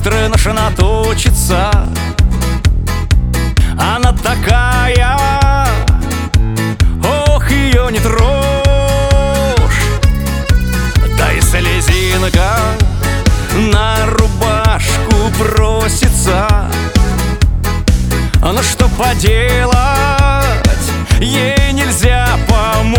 быстро наша наточится. Она такая, ох, ее не трожь. Да и слезинка на рубашку просится. Но что поделать, ей нельзя помочь.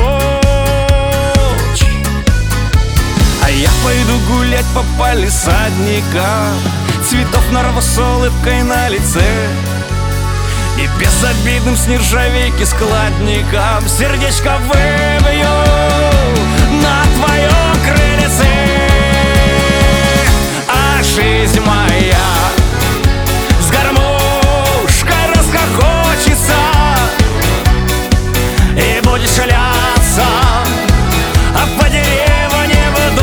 А я пойду гулять по палисадникам, цветов нарву с улыбкой на лице и безобидным с нержавейки складником сердечко выбью на твоем крыльце. А жизнь моя с гармошкой расхохочется и будет шляться, а по деревне в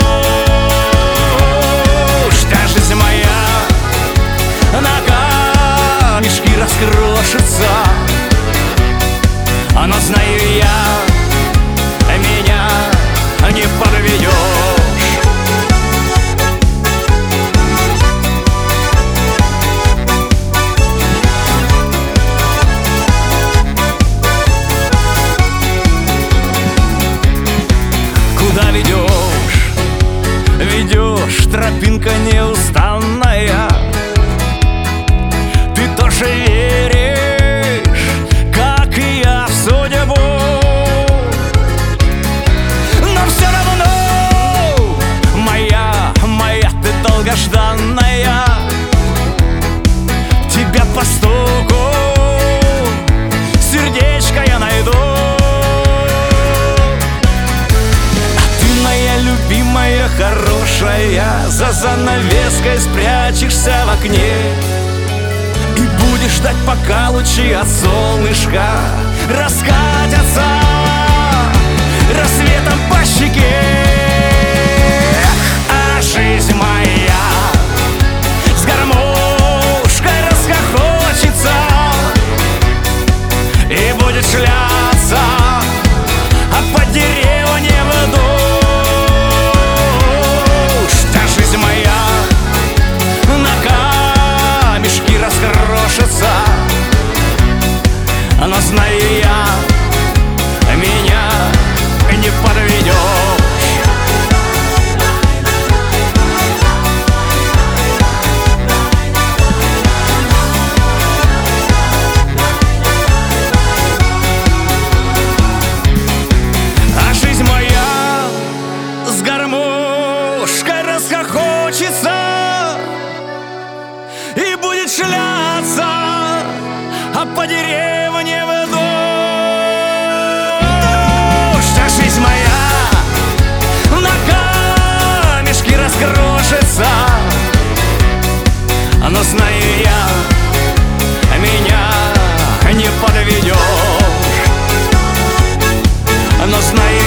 дождь. А жизнь моя на камешки раскрошится, но знаю я, меня не подведешь. Куда ведешь, ведешь, тропинка неустанная. Ты тоже веришь, как и я, в судьбу. Но все равно, моя ты долгожданная. Тебя по стуку сердечко я найду. Любимая, хорошая, за занавеской спрячешься в окне и будешь ждать, пока лучи от солнышка раскатятся рассветом по щеке. А жизнь моя с гармошкой расхохочется и будет шляться, а по деревне в дождь. Но знаю я, меня не подведешь. А жизнь моя с гармошкой расхохочется и будет шляться, а по деревне в дождь. А жизнь моя на камешки раскрошится, но знаю я, меня не подведешь. Но знаю